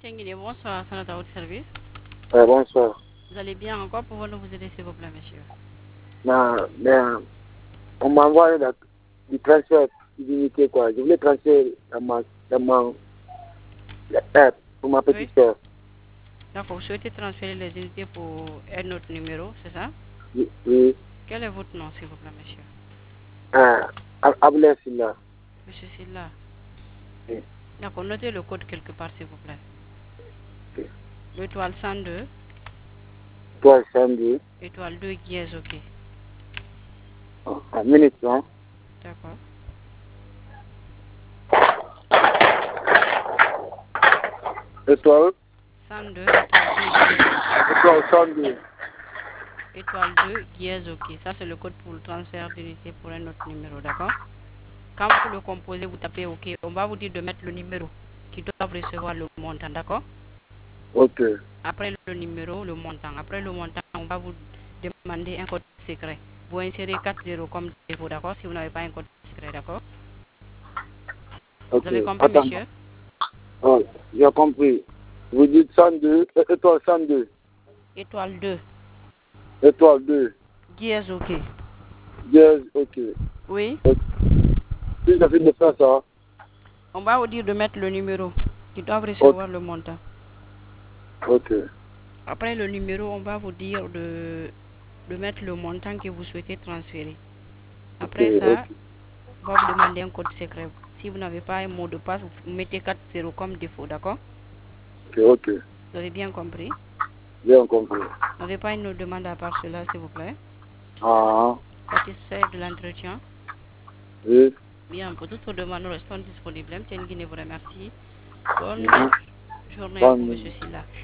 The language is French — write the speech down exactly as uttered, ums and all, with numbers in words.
Tenguine, bonsoir, c'est notre service. Euh, bonsoir. Vous allez bien encore? Pouvons-nous vous aider s'il vous plaît, monsieur? Non, mais on m'a envoyé la- du transfert d'unité, quoi. Je voulais transférer dans ma, dans ma app pour ma petite Oui. soeur. D'accord, vous souhaitez transférer les unités pour un autre numéro, c'est ça? Oui. oui. Quel est votre nom, s'il vous plaît, monsieur? Ah, Ablaye Silla. Monsieur Silla. Oui. D'accord, notez le code quelque part, s'il vous plaît. Ok. Étoile cent deux, Toi, samedi. étoile deux, dièse, ok. Oh, un minute, hein. D'accord. Étoile. cent deux, étoile deux, dièse. Étoile samedi. Étoile deux, dièse, ok. Ça, c'est le code pour le transfert d'unité pour un autre numéro, d'accord? Quand vous le composez, vous tapez ok. On va vous dire de mettre le numéro qui doit recevoir le montant, d'accord? Ok. Après le numéro, le montant. Après le montant, on va vous demander un code secret. Vous insérez quatre zéros comme défaut, d'accord? Si vous n'avez pas un code secret, d'accord? Ok. Vous avez compris, Attends. monsieur? Oh, j'ai compris. Vous dites cent deux, euh, étoile cent deux. Étoile deux. Étoile deux. Dièse, ok. Yes, ok. Oui. Ok. Si j'ai fait de faire ça. On va vous dire de mettre le numéro qui doit Ok. recevoir le montant. Ok. Après le numéro, on va vous dire de, de mettre le montant que vous souhaitez transférer. Ok. Après Ok. ça, on va vous demander un code secret. Si vous n'avez pas un mot de passe, vous mettez quatre zéros comme défaut, d'accord? Ok. Ok. Vous avez bien compris? Bien compris. Vous n'avez pas une autre demande à part cela, s'il vous plaît? Ah. Satisfait de l'entretien? Oui. Bien, pour toutes vos demandes, nous restons disponibles. M T N Guinée vous remercie. Bonne Mhm. journée à vous, Bonne monsieur Silla.